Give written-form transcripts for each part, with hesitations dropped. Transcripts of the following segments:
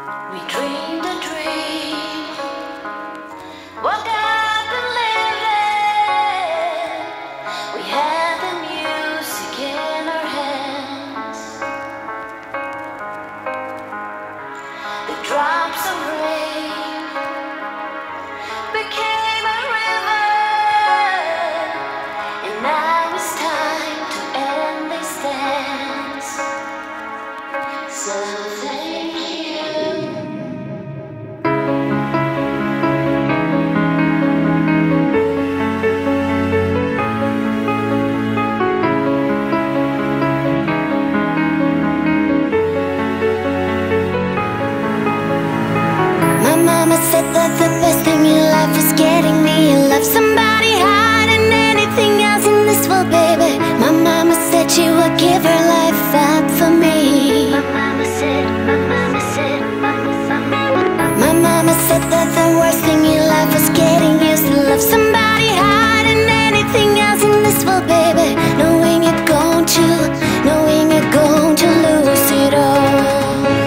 We dreamed a dream, woke up and lived it. We had the music in our hands, the drops of rain became a river, and now it's time to end this dance. So thank you. Mama said that the best thing in life is getting me in love somebody higher than anything else in this world, baby. My mama said she would give her life up for me. My mama said that the worst thing in life was getting used to love somebody higher than anything else in this world, baby. Knowing you're going to lose it all.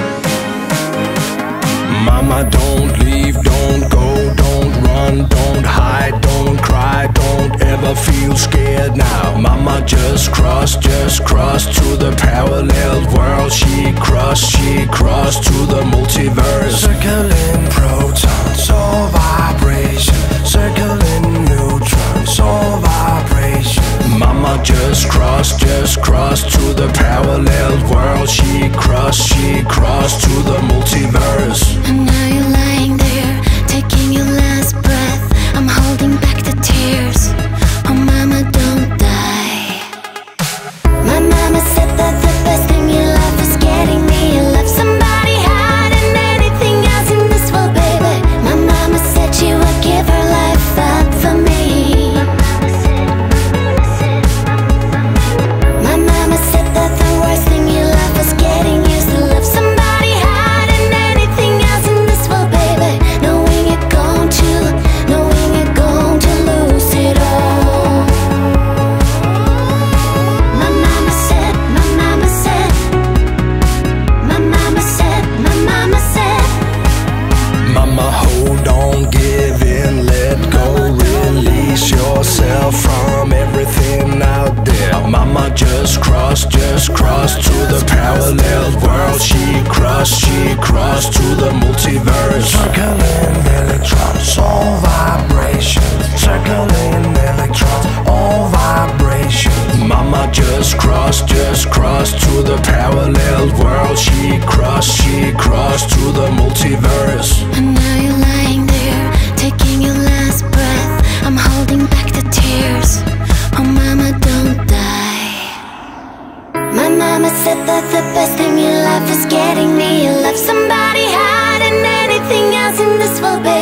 Mama, don't leave, don't go, don't run, don't hide, don't cry, don't ever feel scared now. Mama, just cross to the parallel world. She crossed to the multiverse. Circling protons, all vibration. Circling neutrons, all vibration. Mama, just cross to the parallel world. She crossed to the multiverse. And now you're lying there, taking your last breath. I'm holding back the tears. Oh mama, don't die. My mama said that the best thing in life is getting me in love somebody higher than anything else in this world, baby. My mama said she would give her life up for me. My mama said that the worst thing in life was getting used to love somebody higher than anything else in this world, baby. Knowing you're going to lose it all. My mama said, my mama said, my mama said, my mama said. Mama, hold on, give in, let go, release yourself from everything out there. Mama, just cross to the parallel world. She crossed to the multiverse. Circling electrons, all vibrations. Circling electrons, all vibrations. Mama, just cross to the parallel world. She crossed to the multiverse. And now you're lying there, taking your last breath. I'm holding back the tears. Oh mama, don't die. My mama said that the best thing in life is getting me in love somebody higher than anything else in this world, baby.